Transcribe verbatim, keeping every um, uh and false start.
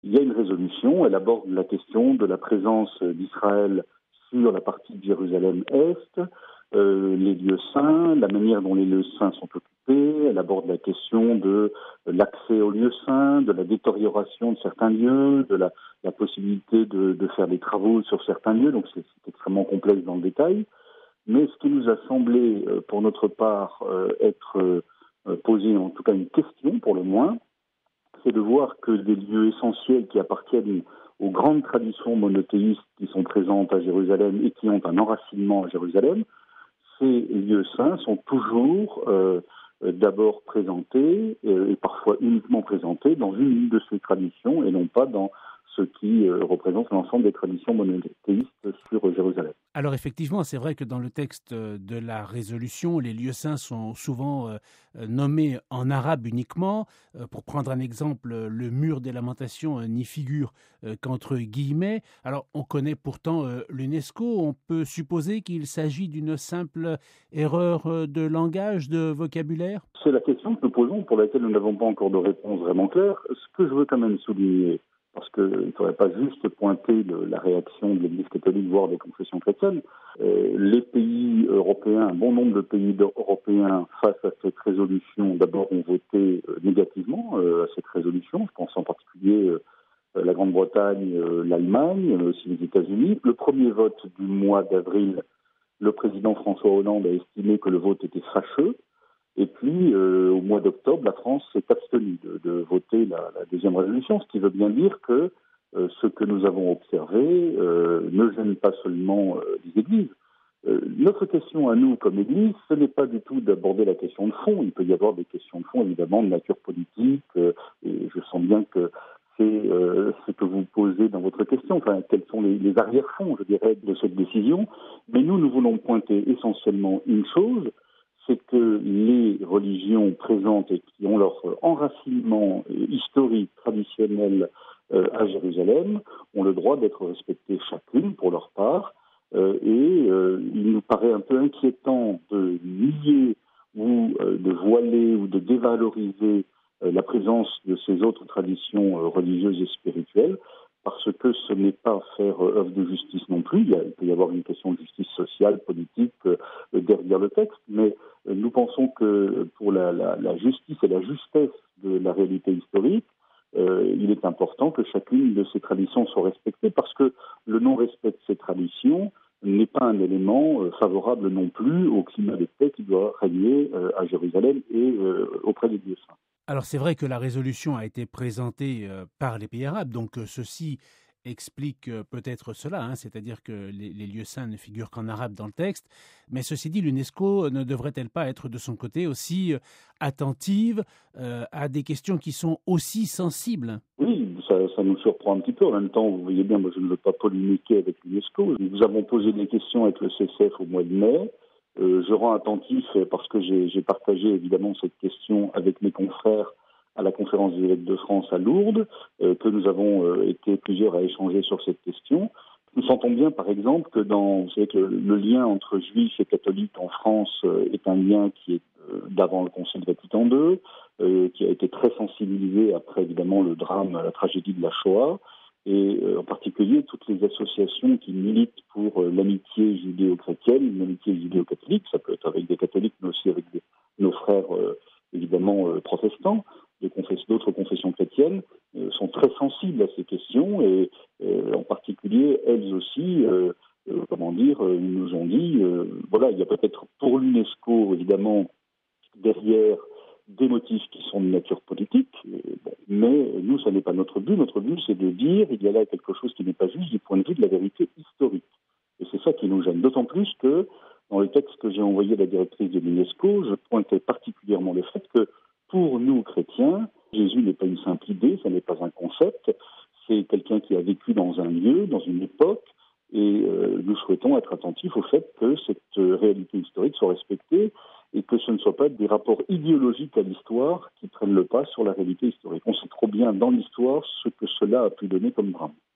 il y a une résolution, elle aborde la question de la présence d'Israël sur la partie de Jérusalem-Est, euh, les lieux saints, la manière dont les lieux saints sont occupés, elle aborde la question de l'accès aux lieux saints, de la détérioration de certains lieux, de la, la possibilité de, de faire des travaux sur certains lieux, donc c'est, c'est extrêmement complexe dans le détail. Mais ce qui nous a semblé, euh, pour notre part, euh, être euh, posé, en tout cas une question pour le moins, c'est de voir que des lieux essentiels qui appartiennent aux grandes traditions monothéistes qui sont présentes à Jérusalem et qui ont un enracinement à Jérusalem, ces lieux saints sont toujours euh, d'abord présentés, euh, et parfois uniquement présentés, dans une de ces traditions et non pas dans ce qui euh, représente l'ensemble des traditions monothéistes sur Jérusalem. Alors effectivement, c'est vrai que dans le texte de la résolution, les lieux saints sont souvent euh, nommés en arabe uniquement. Euh, pour prendre un exemple, le mur des lamentations euh, n'y figure euh, qu'entre guillemets. Alors on connaît pourtant euh, l'UNESCO, on peut supposer qu'il s'agit d'une simple erreur euh, de langage, de vocabulaire? C'est la question que nous posons, pour laquelle nous n'avons pas encore de réponse vraiment claire. Ce que je veux quand même souligner, parce qu'il ne faudrait pas juste pointer le, la réaction de l'Église catholique, voire des confessions chrétiennes. Euh, les pays européens, un bon nombre de pays européens, face à cette résolution, d'abord ont voté euh, négativement euh, à cette résolution. Je pense en particulier euh, la Grande-Bretagne, euh, l'Allemagne, mais aussi les États-Unis. Le premier vote du mois d'avril, le président François Hollande a estimé que le vote était fâcheux. Et puis, euh, au mois d'octobre, la France s'est abstenue de, de voter la, la deuxième résolution, ce qui veut bien dire que euh, ce que nous avons observé euh, ne gêne pas seulement euh, les églises. Euh, notre question à nous, comme Église, ce n'est pas du tout d'aborder la question de fond. Il peut y avoir des questions de fond, évidemment, de nature politique, euh, et je sens bien que c'est euh, ce que vous posez dans votre question, enfin, quels sont les, les arrière-fonds, je dirais, de cette décision. Mais nous, nous voulons pointer essentiellement une chose, c'est que les religions présentes et qui ont leur enracinement historique, traditionnel euh, à Jérusalem, ont le droit d'être respectées chacune pour leur part. Euh, et euh, il nous paraît un peu inquiétant de nier ou euh, de voiler ou de dévaloriser euh, la présence de ces autres traditions euh, religieuses et spirituelles, parce que ce n'est pas faire euh, œuvre de justice non plus. Il, y a, il peut y avoir une question de justice sociale, politique euh, derrière le texte, mais euh, nous pensons que pour la, la, la justice et la justesse de la réalité historique, euh, il est important que chacune de ces traditions soit respectée, parce que le non-respect de ces traditions n'est pas un élément euh, favorable non plus au climat de paix qui doit régner euh, à Jérusalem et euh, auprès des lieux saints. Alors c'est vrai que la résolution a été présentée euh, par les pays arabes, donc euh, ceci explique euh, peut-être cela, hein, c'est-à-dire que les, les lieux saints ne figurent qu'en arabe dans le texte, mais ceci dit, l'UNESCO ne devrait-elle pas être de son côté aussi euh, attentive euh, à des questions qui sont aussi sensibles? Oui, ça, ça nous surprend un petit peu. En même temps, vous voyez bien, moi je ne veux pas polémiquer avec l'UNESCO. Nous avons posé des questions avec le C C F au mois de mai. Euh, je rends attentif parce que j'ai, j'ai partagé évidemment cette question avec mes confrères à la conférence des évêques de France à Lourdes, euh, que nous avons euh, été plusieurs à échanger sur cette question. Nous sentons bien, par exemple, que dans, vous savez que le, le lien entre juifs et catholiques en France euh, est un lien qui est euh, d'avant le Concile Vatican deux, euh, qui a été très sensibilisé après évidemment le drame, la tragédie de la Shoah. Et euh, en particulier toutes les associations qui militent pour euh, l'amitié judéo-chrétienne, l'amitié judéo-catholique, ça peut être avec des catholiques, mais aussi avec des, nos frères euh, évidemment euh, protestants, de confess- d'autres confessions chrétiennes, euh, sont très sensibles à ces questions et euh, en particulier elles aussi, euh, euh, comment dire, euh, ils nous ont dit, euh, voilà, il y a peut-être pour l'UNESCO évidemment derrière des motifs qui sont de nature politique, bon, mais nous, ça n'est pas notre but. Notre but, c'est de dire il y a là quelque chose qui n'est pas juste du point de vue de la vérité historique. Et c'est ça qui nous gêne. D'autant plus que, dans le texte que j'ai envoyé à la directrice de l'UNESCO, je pointais particulièrement le fait que, pour nous, chrétiens, Jésus n'est pas une simple idée, ça n'est pas un concept, c'est quelqu'un qui a vécu dans un lieu, dans une époque, et euh, nous souhaitons être attentifs au fait que cette euh, réalité historique soit respectée et que ce ne soit pas des rapports idéologiques à l'histoire qui prennent le pas sur la réalité historique. On sait trop bien dans l'histoire ce que cela a pu donner comme drame.